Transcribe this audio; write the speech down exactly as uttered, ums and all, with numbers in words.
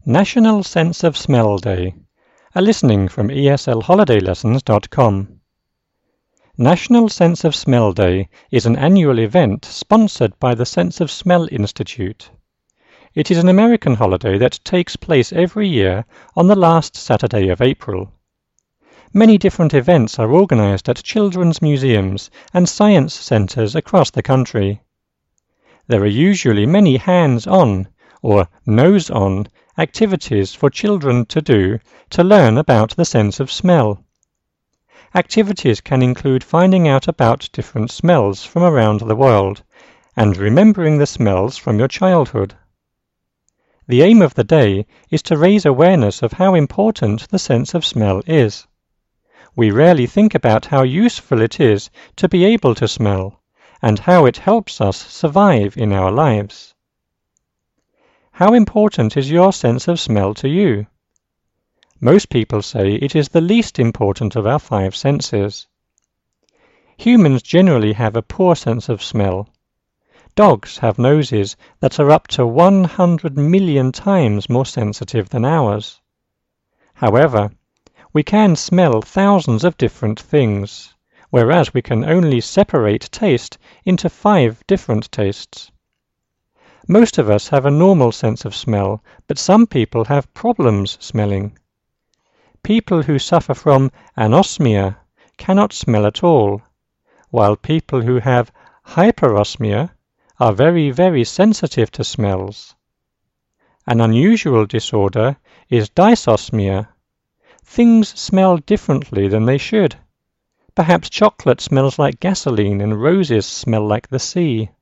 National Sense of Smell Day, a listening from E S L holiday lessons dot com. National Sense of Smell Day is an annual event sponsored by the Sense of Smell Institute. It is an American holiday that takes place every year on the last Saturday of April. Many different events are organized at children's museums and science centers across the country. There are usually many hands-on, or nose-on, activities for children to do to learn about the sense of smell. Activities can include finding out about different smells from around the world and remembering the smells from your childhood. The aim of the day is to raise awareness of how important the sense of smell is. We rarely think about how useful it is to be able to smell, and how it helps us survive in our lives. How important is your sense of smell to you? Most people say it is the least important of our five senses. Humans generally have a poor sense of smell. Dogs have noses that are up to one hundred million times more sensitive than ours. However, we can smell thousands of different things, whereas we can only separate taste into five different tastes. Most of us have a normal sense of smell, but some people have problems smelling. People who suffer from anosmia cannot smell at all, while people who have hyperosmia are very, very sensitive to smells. An unusual disorder is dysosmia. Things smell differently than they should. Perhaps chocolate smells like gasoline and roses smell like the sea.